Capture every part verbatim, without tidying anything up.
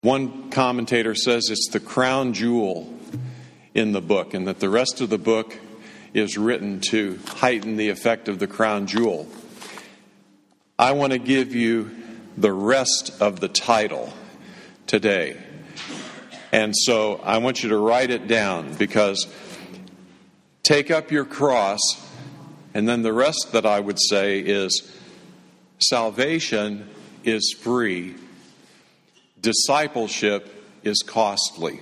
One commentator says it's the crown jewel in the book, and that the rest of the book is written to heighten the effect of the crown jewel. I want to give you the rest of the title today. And so I want you to write it down, because take up your cross, and then the rest that I would say is salvation is free, discipleship is costly.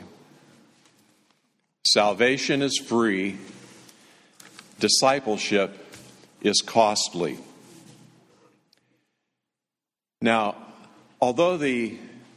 Salvation is free, discipleship is costly. Now, although the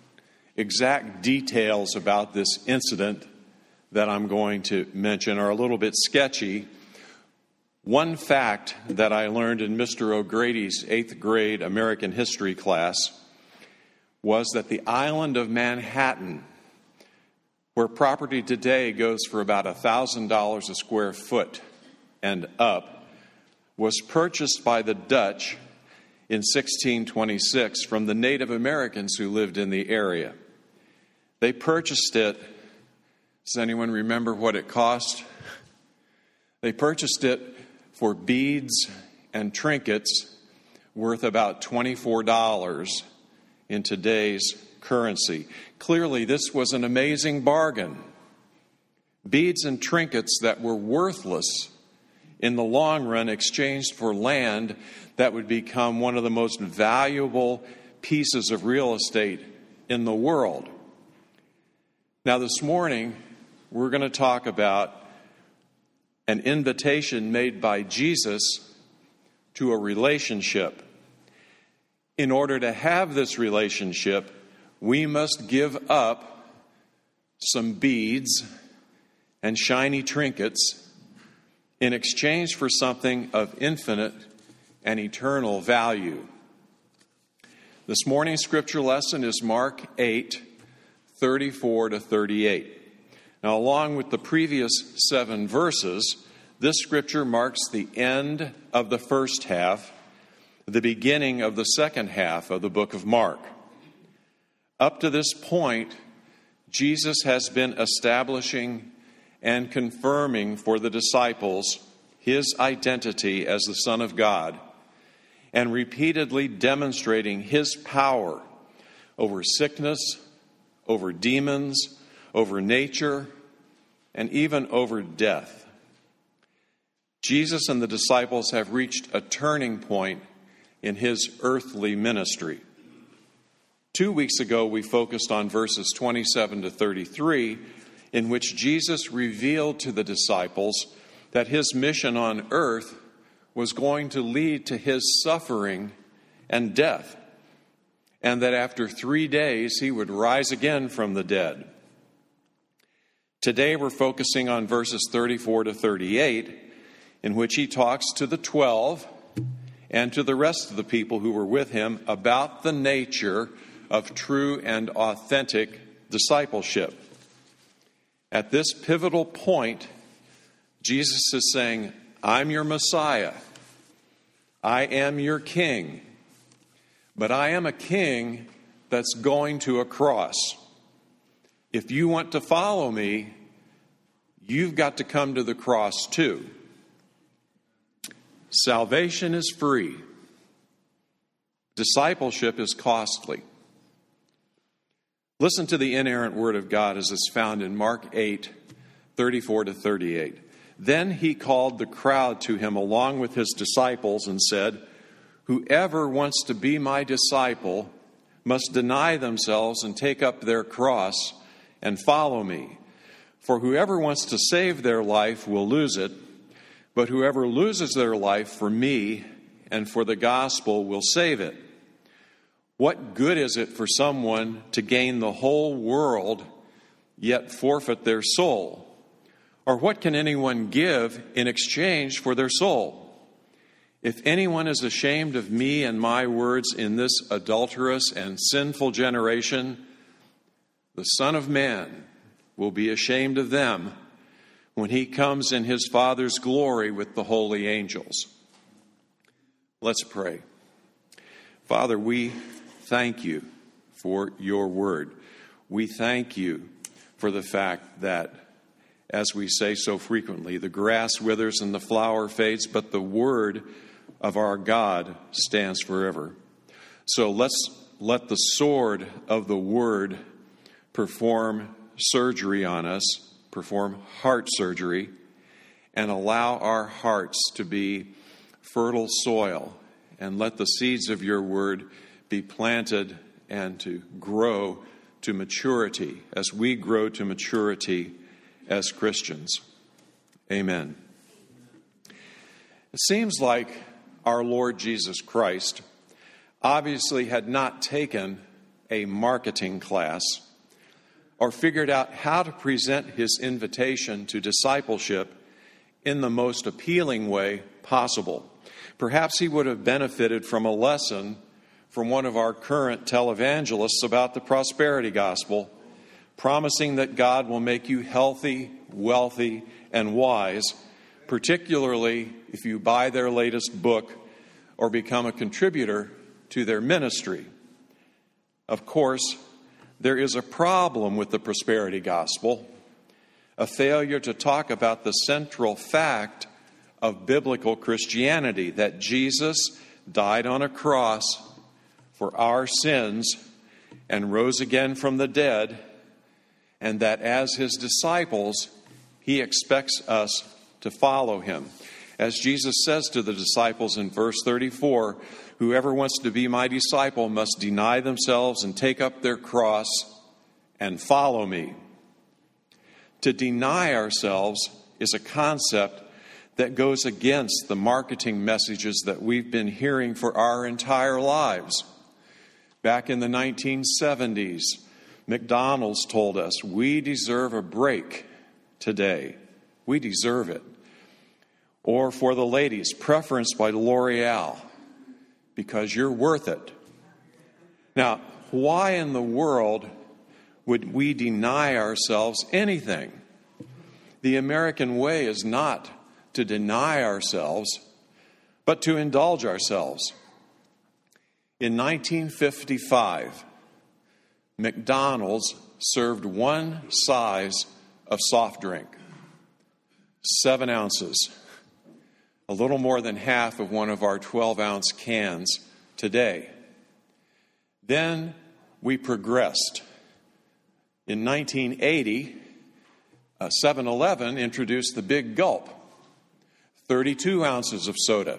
exact details about this incident that I'm going to mention are a little bit sketchy, one fact that I learned in Mister O'Grady's eighth grade American history class was that the island of Manhattan, where property today goes for about one thousand dollars a square foot and up, was purchased by the Dutch in sixteen twenty-six from the Native Americans who lived in the area. They purchased it. Does anyone remember what it cost? They purchased it for beads and trinkets worth about twenty-four dollars in today's currency. Clearly, this was an amazing bargain. Beads and trinkets that were worthless in the long run exchanged for land that would become one of the most valuable pieces of real estate in the world. Now, this morning, we're going to talk about an invitation made by Jesus to a relationship. In order to have this relationship, we must give up some beads and shiny trinkets in exchange for something of infinite and eternal value. This morning's scripture lesson is Mark eight, thirty-four to thirty-eight. Now, along with the previous seven verses, this scripture marks the end of the first half, the beginning of the second half of the book of Mark. Up to this point, Jesus has been establishing and confirming for the disciples his identity as the Son of God, and repeatedly demonstrating his power over sickness, over demons, over nature, and even over death. Jesus and the disciples have reached a turning point in his earthly ministry. Two weeks ago, we focused on verses twenty-seven to thirty-three, in which Jesus revealed to the disciples that his mission on earth was going to lead to his suffering and death, and that after three days he would rise again from the dead. Today we're focusing on verses thirty-four to thirty-eight, in which he talks to the twelve and to the rest of the people who were with him about the nature of true and authentic discipleship. At this pivotal point, Jesus is saying, I'm your Messiah. I am your king. But I am a king that's going to a cross. If you want to follow me, you've got to come to the cross too. Salvation is free. Discipleship is costly. Listen to the inerrant word of God as it's found in Mark eight, thirty-four to thirty-eight. Then he called the crowd to him along with his disciples and said, whoever wants to be my disciple must deny themselves and take up their cross and follow me. For whoever wants to save their life will lose it, but whoever loses their life for me and for the gospel will save it. What good is it for someone to gain the whole world yet forfeit their soul? Or what can anyone give in exchange for their soul? If anyone is ashamed of me and my words in this adulterous and sinful generation, the Son of Man will be ashamed of them when he comes in his Father's glory with the holy angels. Let's pray. Father, we thank you for your word. we thank you for the fact that, as we say so frequently, the grass withers and the flower fades, but the word of our God stands forever. So let's let the sword of the word perform surgery on us, perform heart surgery, and allow our hearts to be fertile soil, and let the seeds of your word be planted and to grow to maturity as we grow to maturity as Christians. Amen. It seems like our Lord Jesus Christ obviously had not taken a marketing class or figured out how to present his invitation to discipleship in the most appealing way possible. Perhaps he would have benefited from a lesson from one of our current televangelists about the prosperity gospel, promising that God will make you healthy, wealthy, and wise, particularly if you buy their latest book or become a contributor to their ministry. Of course, there is a problem with the prosperity gospel, a failure to talk about the central fact of biblical Christianity, that Jesus died on a cross for our sins and rose again from the dead, and that as his disciples, he expects us to follow him. As Jesus says to the disciples in verse thirty-four, whoever wants to be my disciple must deny themselves and take up their cross and follow me. To deny ourselves is a concept that goes against the marketing messages that we've been hearing for our entire lives. Back in the nineteen seventies, McDonald's told us, we deserve a break today. We deserve it. Or for the ladies, preference by L'Oreal, because you're worth it. Now, why in the world would we deny ourselves anything? The American way is not to deny ourselves, but to indulge ourselves. In nineteen fifty-five, McDonald's served one size of soft drink, seven ounces, a little more than half of one of our twelve-ounce cans today. Then we progressed. In nineteen eighty, uh, seven eleven introduced the Big Gulp, thirty-two ounces of soda.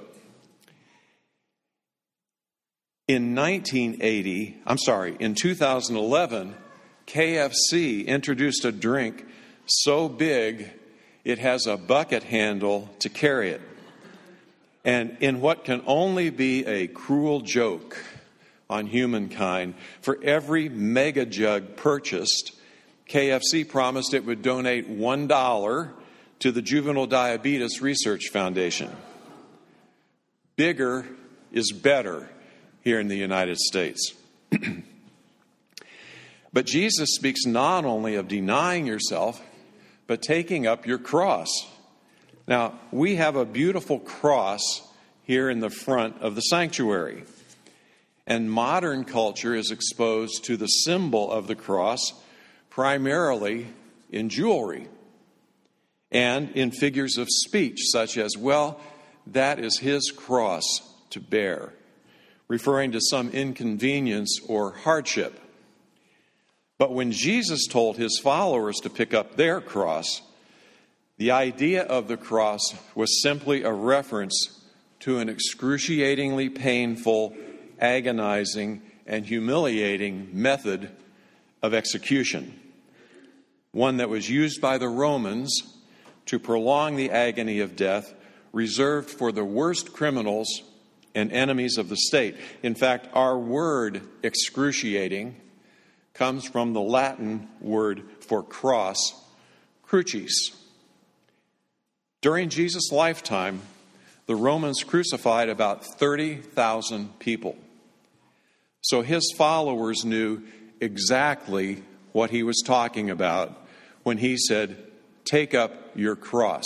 In nineteen eighty, I'm sorry, in two thousand eleven, K F C introduced a drink so big it has a bucket handle to carry it. And in what can only be a cruel joke on humankind, for every mega jug purchased, K F C promised it would donate one dollar to the Juvenile Diabetes Research Foundation. Bigger is better here in the United States. But Jesus speaks not only of denying yourself, but taking up your cross. Now, we have a beautiful cross here in the front of the sanctuary. And modern culture is exposed to the symbol of the cross primarily in jewelry and in figures of speech, such as, well, that is his cross to bear, referring to some inconvenience or hardship. But when Jesus told his followers to pick up their cross, the idea of the cross was simply a reference to an excruciatingly painful, agonizing, and humiliating method of execution, one that was used by the Romans to prolong the agony of death, reserved for the worst criminals and enemies of the state. In fact, our word excruciating comes from the Latin word for cross, crucis. During Jesus' lifetime, the Romans crucified about thirty thousand people. So his followers knew exactly what he was talking about when he said, "Take up your cross."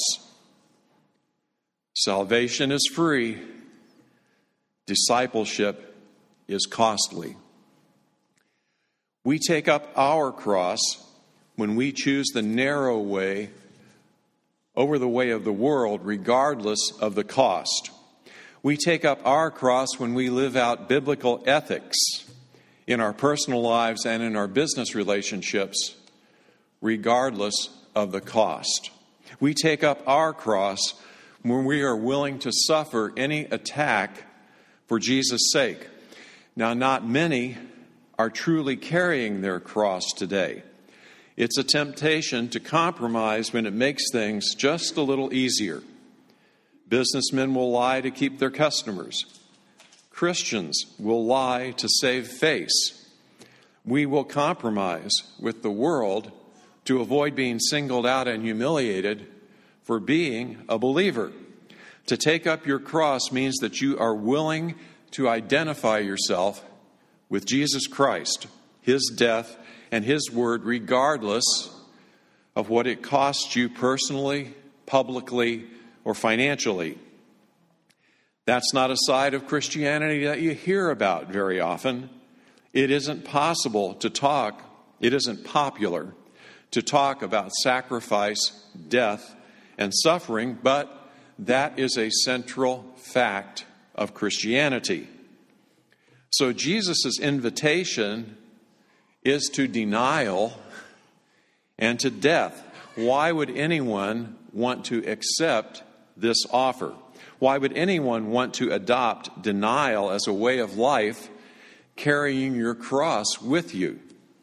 Salvation is free. Discipleship is costly. We take up our cross when we choose the narrow way over the way of the world, regardless of the cost. We take up our cross when we live out biblical ethics in our personal lives and in our business relationships, regardless of the cost. We take up our cross when we are willing to suffer any attack for Jesus' sake. Now, not many are truly carrying their cross today. It's a temptation to compromise when it makes things just a little easier. Businessmen will lie to keep their customers. Christians will lie to save face. We will compromise with the world to avoid being singled out and humiliated for being a believer. To take up your cross means that you are willing to identify yourself with Jesus Christ, His death, and His word, regardless of what it costs you personally, publicly, or financially. That's not a side of Christianity that you hear about very often. It isn't possible to talk, it isn't popular to talk about sacrifice, death, and suffering, but that is a central fact of Christianity. So Jesus' invitation is to denial and to death. Why would anyone want to accept this offer? Why would anyone want to adopt denial as a way of life, carrying your cross with you?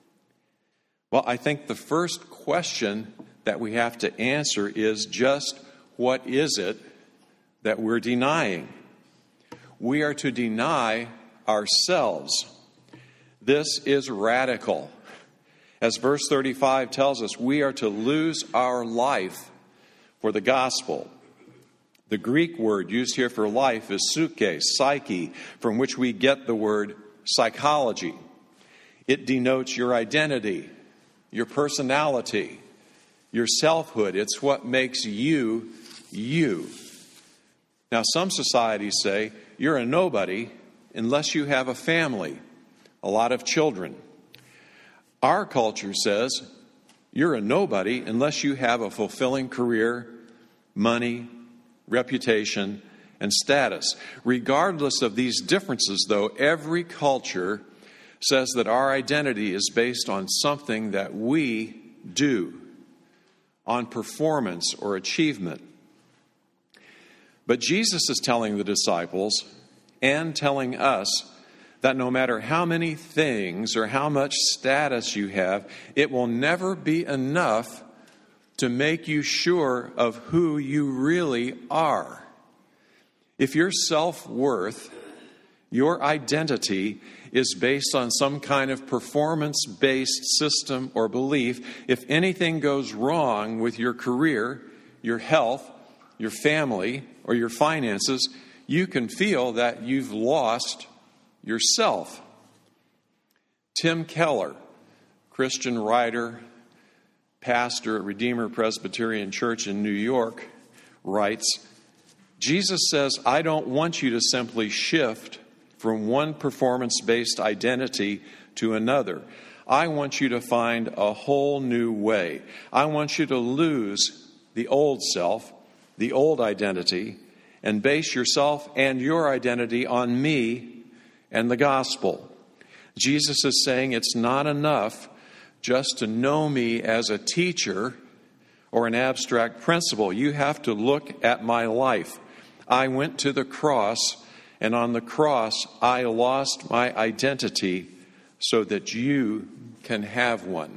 Well, I think the first question that we have to answer is just what is it that we're denying? We are to deny ourselves. This is radical. As verse thirty-five tells us, we are to lose our life for the gospel. The Greek word used here for life is psyche, psyche, from which we get the word psychology. It denotes your identity, your personality, your selfhood. It's what makes you, you. Now, some societies say you're a nobody unless you have a family, a lot of children. Our culture says you're a nobody unless you have a fulfilling career, money, reputation, and status. Regardless of these differences, though, every culture says that our identity is based on something that we do, on performance or achievement. But Jesus is telling the disciples and telling us that no matter how many things or how much status you have, it will never be enough to make you sure of who you really are. If your self-worth, your identity is based on some kind of performance-based system or belief, if anything goes wrong with your career, your health, your family, or your finances, you can feel that you've lost yourself. Tim Keller, Christian writer, pastor at Redeemer Presbyterian Church in New York, writes, Jesus says, I don't want you to simply shift from one performance-based identity to another. I want you to find a whole new way. I want you to lose the old self, the old identity, and base yourself and your identity on me and the gospel. Jesus is saying it's not enough just to know me as a teacher or an abstract principle. You have to look at my life. I went to the cross, and on the cross I lost my identity so that you can have one.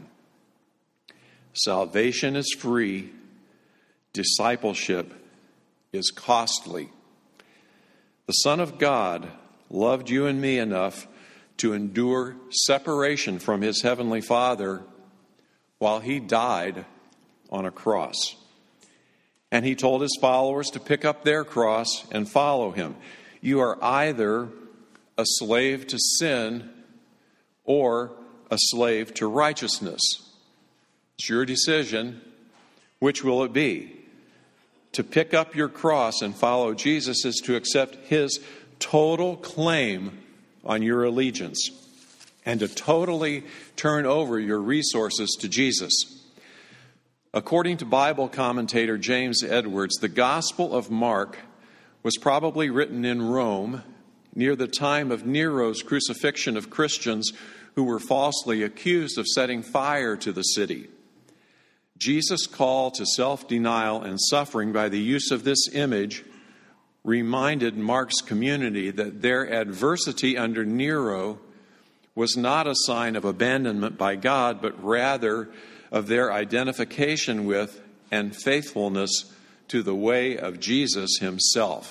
Salvation is free. Discipleship is costly. The Son of God loved you and me enough to endure separation from His Heavenly Father while He died on a cross. And He told His followers to pick up their cross and follow Him. You are either a slave to sin or a slave to righteousness. It's your decision. Which will it be? To pick up your cross and follow Jesus is to accept His total claim on your allegiance. and to totally turn over your resources to Jesus. According to Bible commentator James Edwards, the Gospel of Mark was probably written in Rome near the time of Nero's crucifixion of Christians who were falsely accused of setting fire to the city. Jesus' call to self-denial and suffering by the use of this image reminded Mark's community that their adversity under Nero was not a sign of abandonment by God, but rather of their identification with and faithfulness to the way of Jesus himself.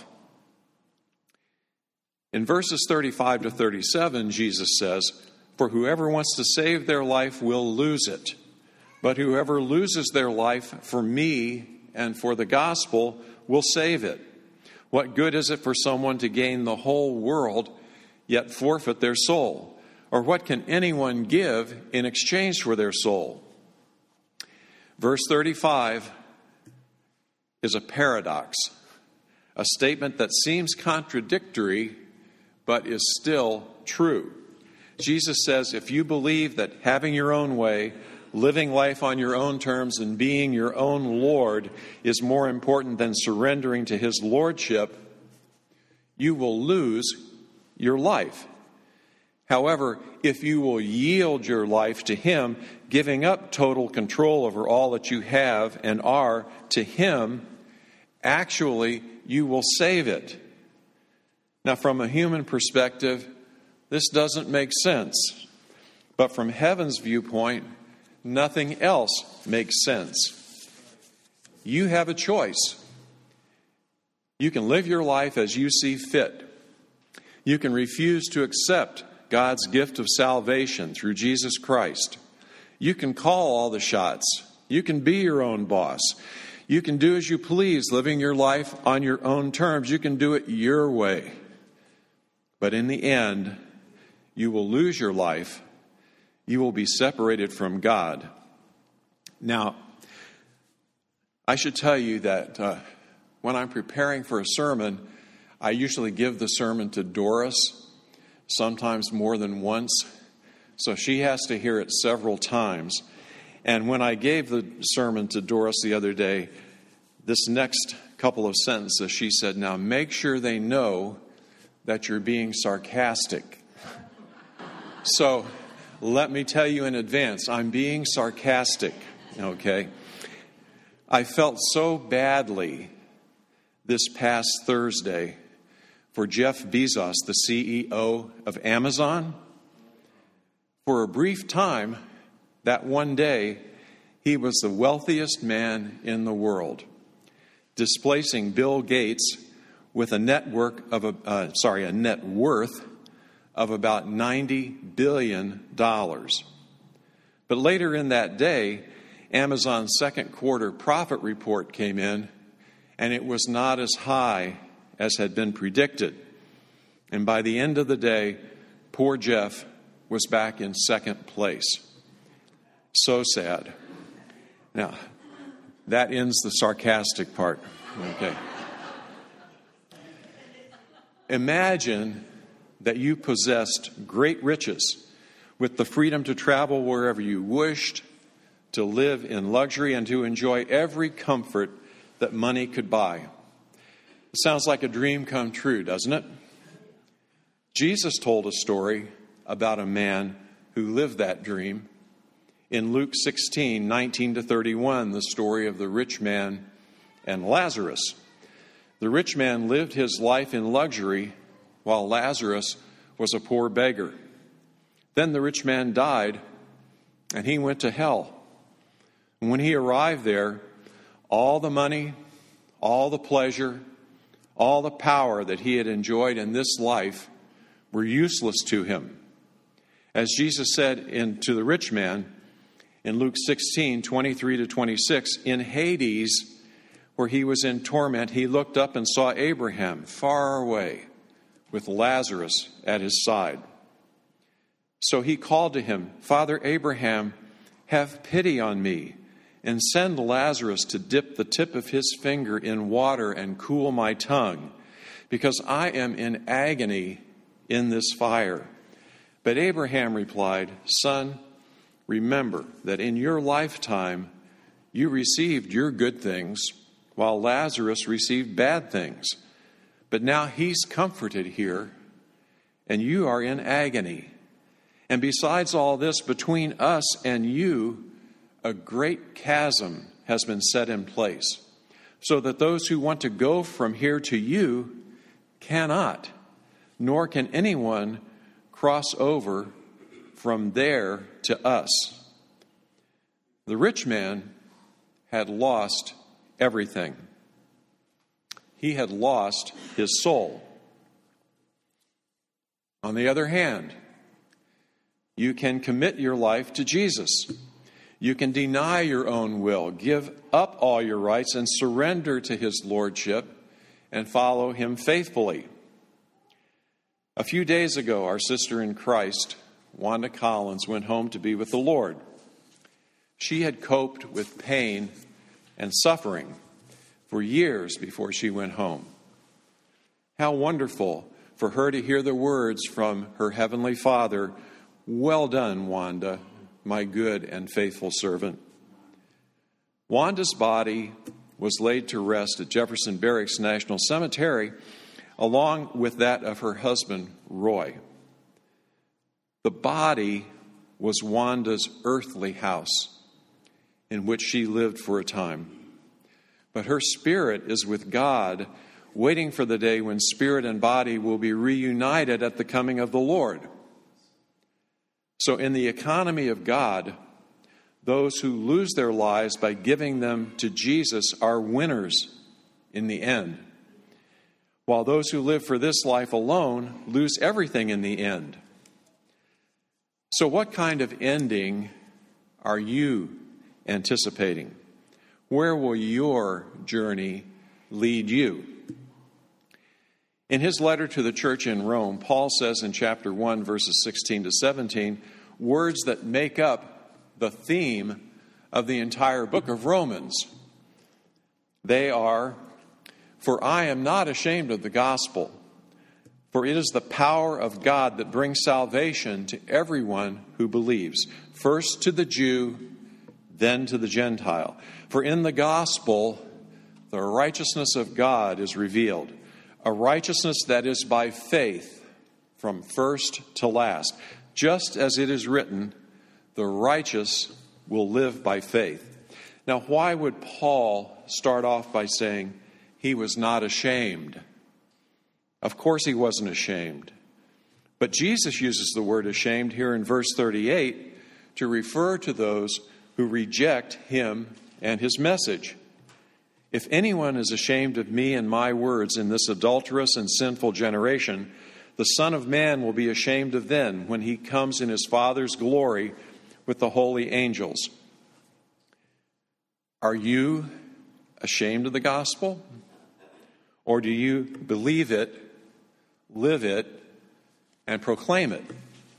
In verses thirty-five to thirty-seven, Jesus says, "For whoever wants to save their life will lose it, but whoever loses their life for me and for the gospel will save it. What good is it for someone to gain the whole world, yet forfeit their soul? Or what can anyone give in exchange for their soul?" Verse thirty-five is a paradox, a statement that seems contradictory, but is still true. Jesus says, if you believe that having your own way, living life on your own terms, and being your own Lord is more important than surrendering to his lordship, you will lose your life. However, if you will yield your life to him, giving up total control over all that you have and are to him, actually you will save it. Now, from a human perspective, this doesn't make sense. But from heaven's viewpoint, nothing else makes sense. You have a choice. You can live your life as you see fit. You can refuse to accept God's gift of salvation through Jesus Christ. You can call all the shots. You can be your own boss. You can do as you please, living your life on your own terms. You can do it your way. But in the end, you will lose your life. You will be separated from God. Now, I should tell you that uh, when I'm preparing for a sermon, I usually give the sermon to Doris, sometimes more than once. So she has to hear it several times. And when I gave the sermon to Doris the other day, this next couple of sentences, she said, "Now make sure they know that you're being sarcastic." So let me tell you in advance, I'm being sarcastic, okay? I felt so badly this past Thursday for Jeff Bezos, the C E O of Amazon. For a brief time, that one day, he was the wealthiest man in the world, displacing Bill Gates with a network of a uh, sorry, a net worth of about ninety billion dollars. But later in that day, Amazon's second quarter profit report came in, and it was not as high as had been predicted. And by the end of the day, poor Jeff was back in second place. So sad. Now, that ends the sarcastic part. Okay. Imagine that you possessed great riches with the freedom to travel wherever you wished, to live in luxury, and to enjoy every comfort that money could buy. It sounds like a dream come true, doesn't it? Jesus told a story about a man who lived that dream. In Luke sixteen, nineteen to thirty-one, the story of the rich man and Lazarus. The rich man lived his life in luxury while Lazarus was a poor beggar. Then the rich man died and he went to hell. And when he arrived there, all the money, all the pleasure, all the power that he had enjoyed in this life were useless to him. As Jesus said in, to the rich man in Luke sixteen, twenty-three to twenty-six, in Hades, where he was in torment, he looked up and saw Abraham far away with Lazarus at his side. So he called to him, "Father Abraham, have pity on me, and send Lazarus to dip the tip of his finger in water and cool my tongue, because I am in agony in this fire." But Abraham replied, Son, remember that in your lifetime you received your good things, while Lazarus received bad things. But now he's comforted here, and you are in agony. And besides all this, between us and you, a great chasm has been set in place, so that those who want to go from here to you cannot, nor can anyone cross over from there to us. The rich man had lost everything. He had lost his soul. On the other hand, you can commit your life to Jesus. You can deny your own will, give up all your rights, and surrender to his lordship and follow him faithfully. A few days ago, our sister in Christ, Wanda Collins, went home to be with the Lord. She had coped with pain and suffering for years before she went home. How wonderful for her to hear the words from her Heavenly Father, "Well done, Wanda, my good and faithful servant." Wanda's body was laid to rest at Jefferson Barracks National Cemetery, along with that of her husband, Roy. The body was Wanda's earthly house, in which she lived for a time. But her spirit is with God, waiting for the day when spirit and body will be reunited at the coming of the Lord. So in the economy of God, those who lose their lives by giving them to Jesus are winners in the end, while those who live for this life alone lose everything in the end. So what kind of ending are you anticipating? Where will your journey lead you? In his letter to the church in Rome, Paul says in chapter one, verses sixteen to seventeen, words that make up the theme of the entire book of Romans. They are, "For I am not ashamed of the gospel, for it is the power of God that brings salvation to everyone who believes, first to the Jew, then to the Gentile. For in the gospel, the righteousness of God is revealed, a righteousness that is by faith from first to last. Just as it is written, the righteous will live by faith." Now, why would Paul start off by saying he was not ashamed? Of course he wasn't ashamed. But Jesus uses the word ashamed here in verse thirty-eight to refer to those who reject him and his message. "If anyone is ashamed of me and my words in this adulterous and sinful generation, the Son of Man will be ashamed of them when he comes in his Father's glory with the holy angels." Are you ashamed of the gospel? Or do you believe it, live it, and proclaim it?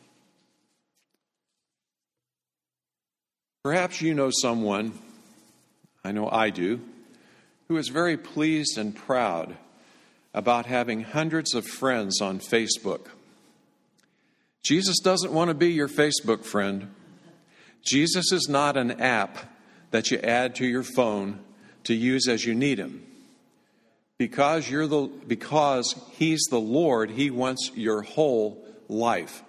Perhaps you know someone, I know I do, who is very pleased and proud about having hundreds of friends on Facebook. Jesus doesn't want to be your Facebook friend. Jesus is not an app that you add to your phone to use as you need him. Because you're the because he's the Lord, he wants your whole life.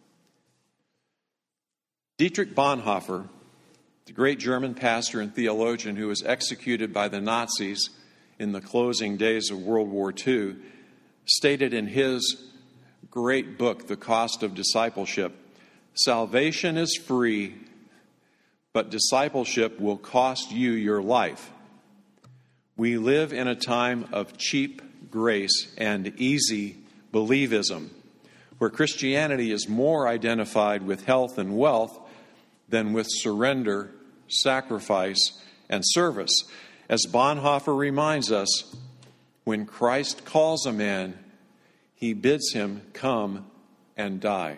Dietrich Bonhoeffer, the great German pastor and theologian who was executed by the Nazis in the closing days of World War Two, stated in his great book, The Cost of Discipleship, "Salvation is free, but discipleship will cost you your life. We live in a time of cheap grace and easy believism, where Christianity is more identified with health and wealth than with surrender, sacrifice, and service. As Bonhoeffer reminds us, when Christ calls a man, he bids him come and die."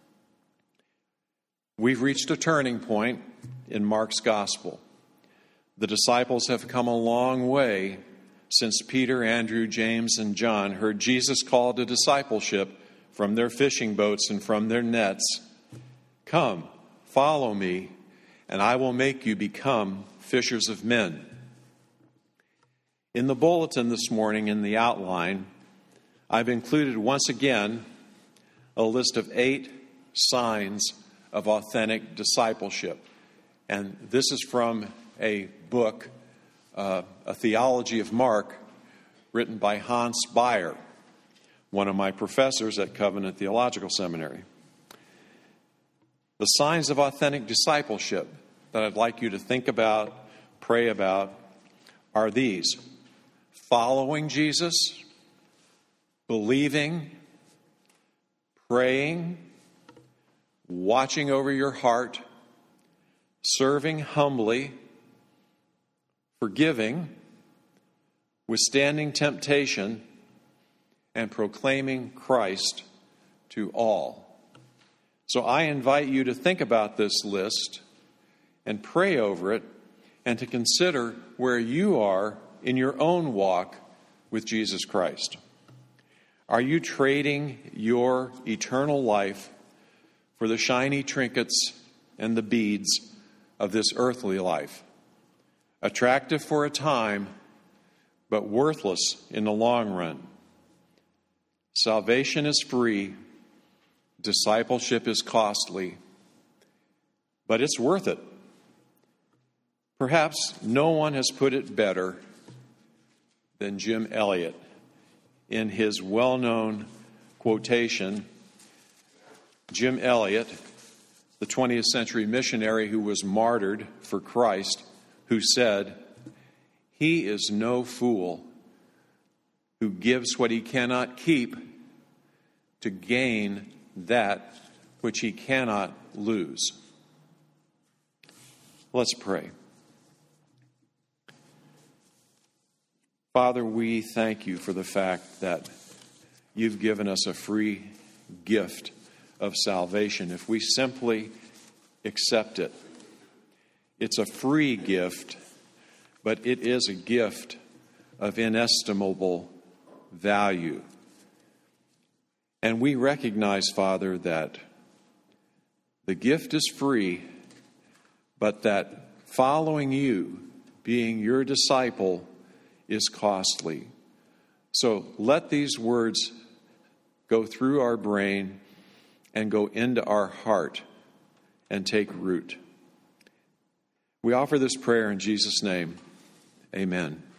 We've reached a turning point in Mark's gospel. The disciples have come a long way since Peter, Andrew, James, and John heard Jesus call to discipleship from their fishing boats and from their nets. Come, follow me, and I will make you become fishers of men. In the bulletin this morning, in the outline, I've included once again a list of eight signs of authentic discipleship. And this is from a book, uh, A Theology of Mark, written by Hans Beyer, one of my professors at Covenant Theological Seminary. The signs of authentic discipleship that I'd like you to think about, pray about, are these: following Jesus, believing, praying, watching over your heart, serving humbly, forgiving, withstanding temptation, and proclaiming Christ to all. So I invite you to think about this list and pray over it, and to consider where you are in your own walk with Jesus Christ. Are you trading your eternal life for the shiny trinkets and the beads of this earthly life? Attractive for a time, but worthless in the long run. Salvation is free. Discipleship is costly, but it's worth it. Perhaps no one has put it better than Jim Elliot in his well-known quotation. Jim Elliot, the twentieth century missionary who was martyred for Christ, who said, "He is no fool who gives what he cannot keep to gain that which he cannot lose." Let's pray. Father, we thank you for the fact that you've given us a free gift of salvation if we simply accept it. It's a free gift, but it is a gift of inestimable value. And we recognize, Father, that the gift is free, but that following you, being your disciple, is costly. So let these words go through our brain and go into our heart and take root. We offer this prayer in Jesus' name. Amen.